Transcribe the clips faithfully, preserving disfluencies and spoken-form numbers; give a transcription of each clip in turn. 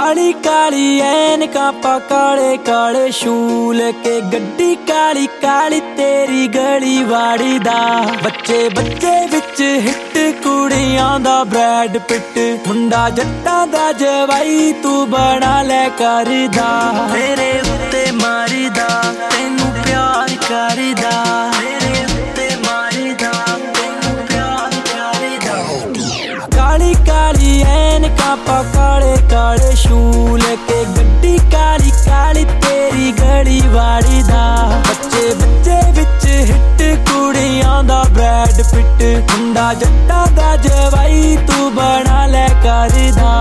काली काली ऐनकां पा काले काले शूल के गड्डी काली काली तेरी गली वाड़ी दा बच्चे बच्चे विच हिट कुड़ियां दा ब्रैड पिट मुंडा जट्टां दा जवाई तू बना ले करदा तेरे उत्ते मारीदा तैनू प्यार करदा तेरे उत्ते मारीदा तैनू प्यार करदा काली काली ऐनकां पा काले काले शूल के गड्डी काली काली तेरी गली वाड़ी दा बच्चे बच्चे विच हिट कुड़ियां दा ब्रैड पिट मुंडा जट्टां दा जवाई तू बना ले करदा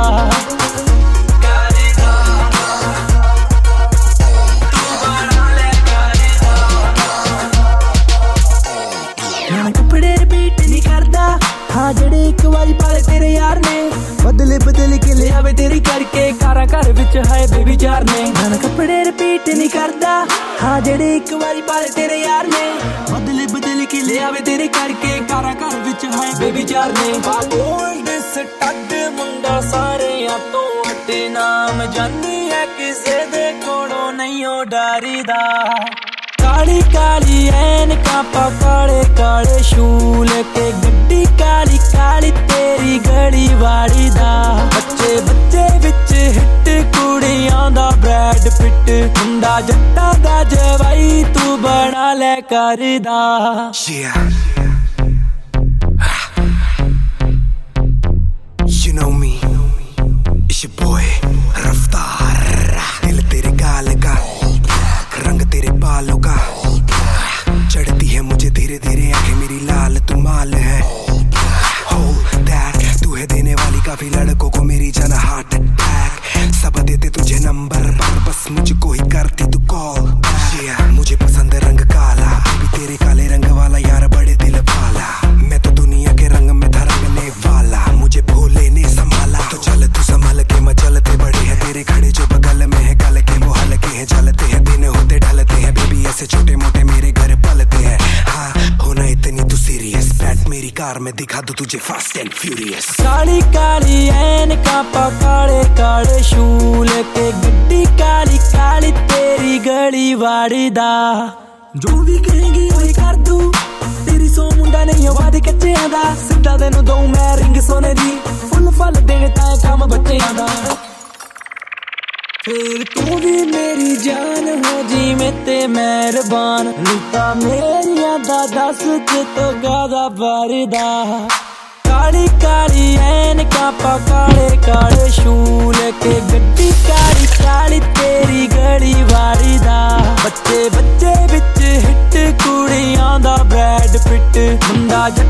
कपड़े रिपीट नहीं करदा हाँ जेड़े एक बारी पाले तेरे यार ने बदले बदल के ले आवे तेरी करके कारा घर विच है बेबी चार ने मैं कपड़े रिपीट नहीं करदा हाँ जेड़े एक बारी पाले तेरे यार ने बदले बदल के ले आवे तेरी करके कारा घर विच है बेबी चार ने ओल्ड स्टड मुंडा सारे तो अटे नाम जानी है किसे दे कोलों नहीं ओ डरदा काली काली ऐनकां पा काले काले शूल के गड्डी काली काली तेरी गली वाड़ी दा बच्चे बच्चे विच हिट कुड़ियां दा ब्रैड पिट मुंडा जट्टां दा जवाई तू बना ले करदा You know me, it's your boy रफ्तार दिल तेरे गाल का रंग तेरे बालों का चढ़ती है मुझे धीरे धीरे आंखें मेरी लाल तू माल है Hold that तू है देने वाली काफी लड़कों को मेरी जान हार्ट अटैक सब देते तुझे नंबर पर बस मुझको ही करती तू कॉल yeah, मुझे पसंद है रंग काला भी तेरे काले रंग वाला यार बड़े दिल वाला मैं तो दुनिया के रंग में था रंगने वाला मुझे भोले ने संभाला तो चल तू संभाल के मचलते बड़े हैं तेरे खड़े जो बगल में है गल के वो हल्के हैं चलते हैं दिन होते ढलते हैं बेबी ऐसे छोटे मोटे मेरे घर पलते हैं हाँ होना इतनी तू सीरियस बैठ मेरी कार में दिखा दूं तुझे फास्ट एंड फ्यूरियस काली काली ऐनकां पा काले काले शूल के गड्डी काली काली तेरी गली वाड़ी दा जो भी कहेंगी वही कर दूं तेरी सौ मुंडा नहीं वाद कच्चियां दा सिद्धा तेनू दूं मैं रिंग सोने दी फुल फल देने ताए काम बच्चियां दा फिर तू भी मेरी जान हो जी में ते मेहरबान नीता मेरिया दा दस च तो गादा भरदा काली काली ऐनकां पा काले काले शूल के गड्डी काली काली तेरी गली वाड़ी दा बच्चे बच्चे विच हिट कुड़ियां दा ब्रैड पिट मुंडा